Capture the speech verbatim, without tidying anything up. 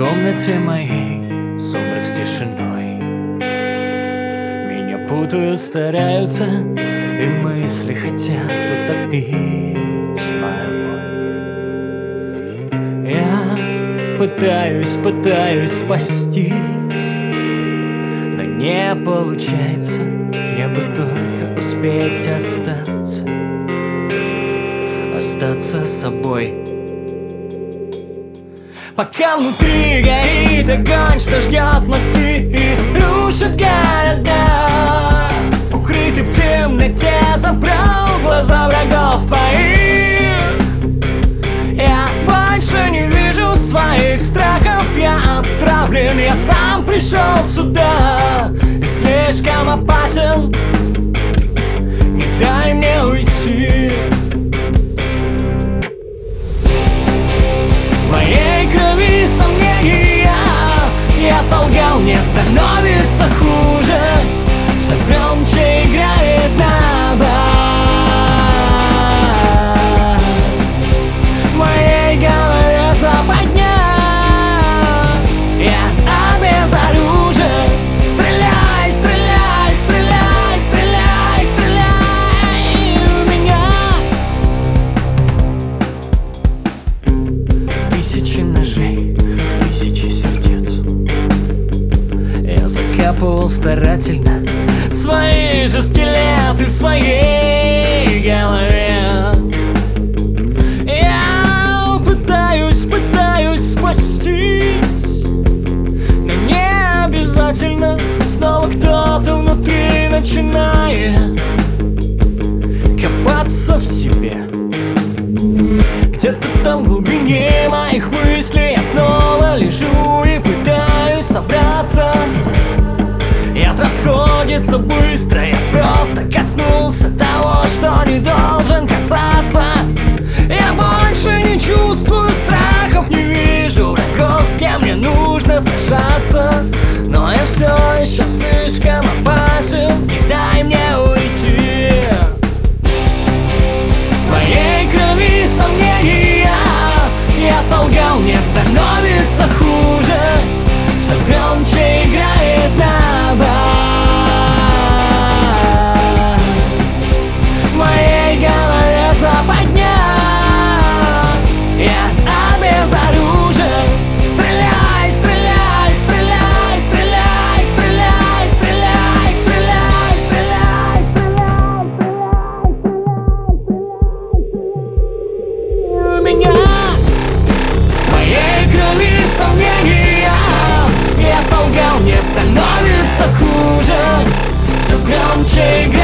комнате моей сумрак с тишиной. Меня путают, стараются, и мысли хотят утопить мою боль. Я пытаюсь, пытаюсь спастись, но не получается. Мне бы только успеть остаться, остаться собой. Пока внутри горит огонь, что ждет мосты и рушит города, укрытый в темноте, забрал глаза врагов твоих. Я больше не вижу своих страхов, я отправлен, я сам пришел сюда и слишком опасен. Не дай мне уйти. В моей крови сомнения, я солгал, мне становится хуже. Все громче играет набат. В моей голове западня, я обезоружен. Стреляй, стреляй, стреляй, стреляй, стреляй в меня. Тысячи ножей в тысячи сердец. Я закапывал старательно свои же скелеты в своей голове. Я пытаюсь, пытаюсь спастись, но не обязательно. Снова кто-то внутри начинает копаться в себе. Где-то там в глубине моих мыслей я снова лежу и пытаюсь собраться. И расходится быстро, я просто коснулся того, что не должен касаться. Я больше не чувствую страхов, не вижу врагов, с кем мне нужно сражаться. Но я все еще слишком опасен, не дай мне уйти. В моей крови сомнения, я солгал, мне становится хуже. Все громче играет набат. В моей голове западня, я обезоружен. Стреляй, стреляй, стреляй, стреляй, стреляй, стреляй, стреляй, стреляй, стреляй, в меня. В моей крови сомнения, я солгал, мне становится хуже. Все громче играет.